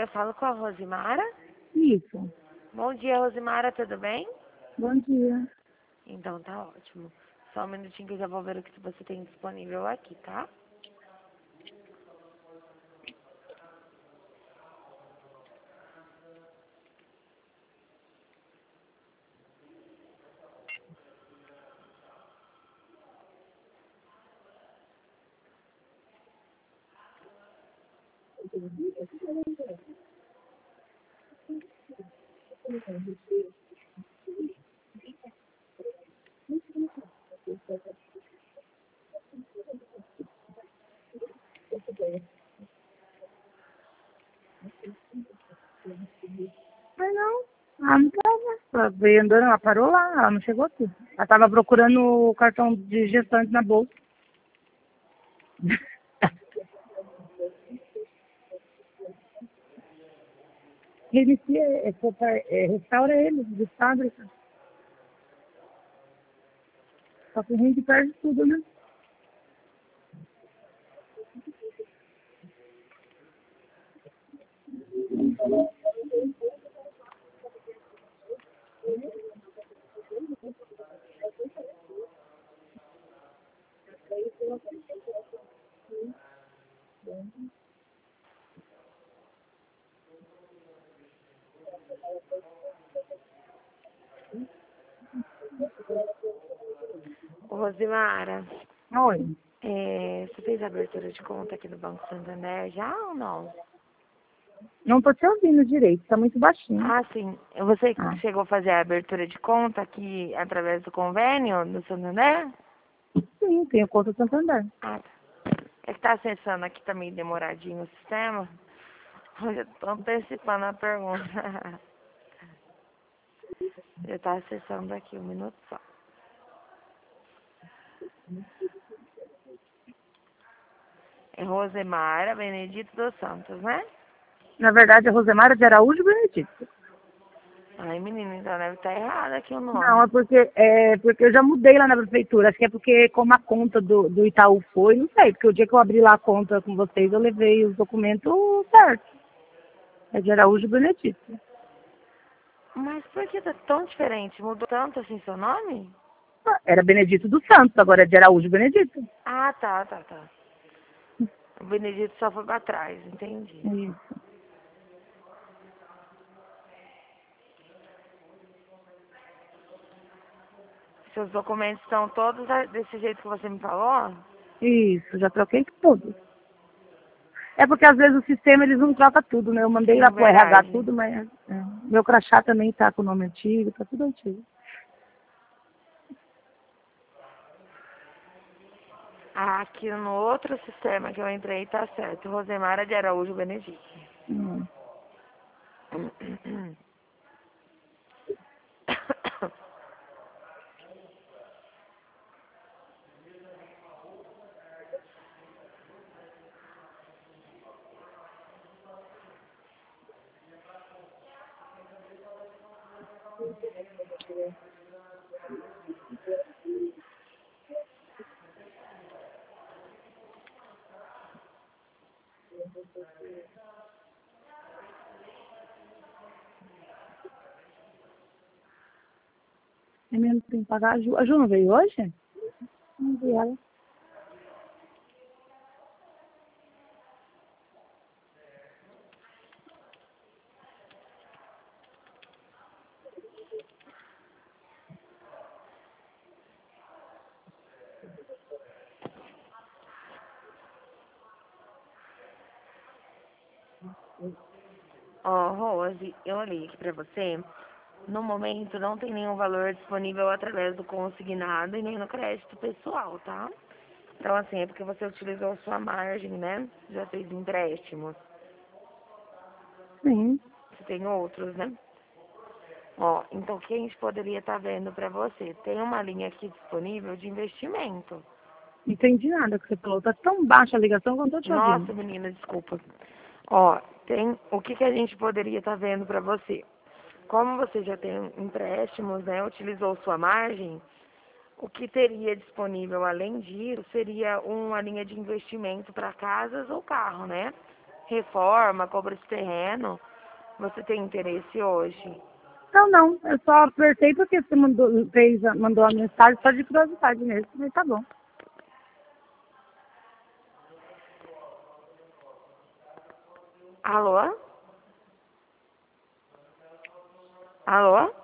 eu falo com a Rosimara. Isso. Bom dia, Rosimara, tudo bem? Bom dia. Então tá ótimo. Só um minutinho que eu já vou ver o que você tem disponível aqui, tá? Mas não. Ela não tava. Ela veio andando, ela parou lá, ela não chegou aqui. Ela tava procurando o cartão de gestante na bolsa. Reinicia, restaura ele, de fábrica. Só que a gente perde tudo, né? Ô, Rosimara, Oi. você fez a abertura de conta aqui no Banco Santander já ou não? Não tô te ouvindo direito, tá muito baixinho. Ah, sim. Você Ah, chegou a fazer a abertura de conta aqui através do convênio do Santander? sim, tenho conta Santander. Ah, tá. É que tá acessando aqui, tá meio demoradinho o sistema. Eu tô antecipando a pergunta. Já tá acessando aqui, um minuto só. É Rosemara Benedito dos Santos, né? Na verdade, é Rosemara de Araújo Benedito. Ai, menina, então deve estar errado aqui o Não, nome. é porque eu já mudei lá na prefeitura. Acho que é porque como a conta do Itaú foi, não sei, porque o dia que eu abri lá a conta com vocês, eu levei os documentos certos. É de Araújo Benedito. Mas por que tá tão diferente? Mudou tanto assim seu nome? Ah, era Benedito dos Santos, agora é de Araújo Benedito. Ah, tá. O Benedito só foi pra trás, entendi. Isso. Seus documentos estão todos desse jeito que você me falou? Isso, já troquei tudo. É porque às vezes o sistema eles não trocam tudo, né? Eu mandei lá Sim, pro RH verdade. tudo, mas meu crachá também tá com o nome antigo, tá tudo antigo. Ah, aqui no outro sistema que eu entrei tá certo. Rosemara de Araújo Benedito. Hum. É mesmo que tem que pagar a Ju. A Ju não veio hoje? Não vi ela. Ó, Rose, eu olhei aqui pra você. No momento não tem nenhum valor disponível através do consignado e nem no crédito pessoal, tá? Então assim, é porque você utilizou sua margem, né? Já fez empréstimos. Sim. Você tem outros, né? Ó, então o que a gente poderia estar vendo pra você? Tem uma linha aqui disponível de investimento. Não entendi nada que você falou. Tá tão baixa a ligação que eu não tô te ouvindo. Nossa, menina, desculpa. Ó, tem o que a gente poderia estar vendo pra você? Como você já tem empréstimos, né? Utilizou sua margem, o que teria disponível além disso seria uma linha de investimento para casas ou carro, né? reforma, compra de terreno. Você tem interesse hoje? Não, não. Eu só apertei porque você mandou a mensagem só de curiosidade mesmo. Mas tá bom. Alô? Alô?